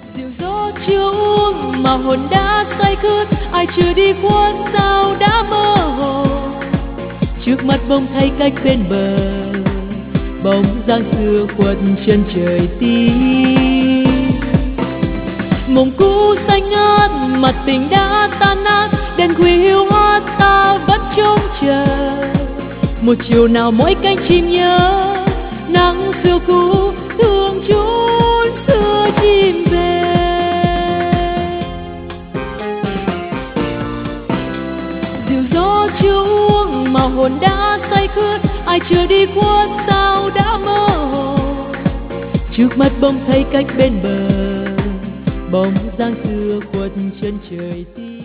Rượu gió chưa uống mà hồn đã say khướt, ai chưa đi khuất sao đã mơ hồ. Trước mắt bỗng thấy cách bên bờ, bóng dáng xưa khuất chân trời tí. Mộng cũ xanh ngát, mặt tình đã tan nát, đèn khuya hiu hắt ta vẫn trông chờ. Một chiều nào mỗi cánh chim nhớ, nắng xưa cũ thương chốn xưa chim về. Rượu gió chưa uống mà hồn đã say khướt, ai chưa đi khuất sao đã mơ hồ. Trước mắt bỗng thấy cách bên bờ, bóng dáng xưa khuất chân trời tí.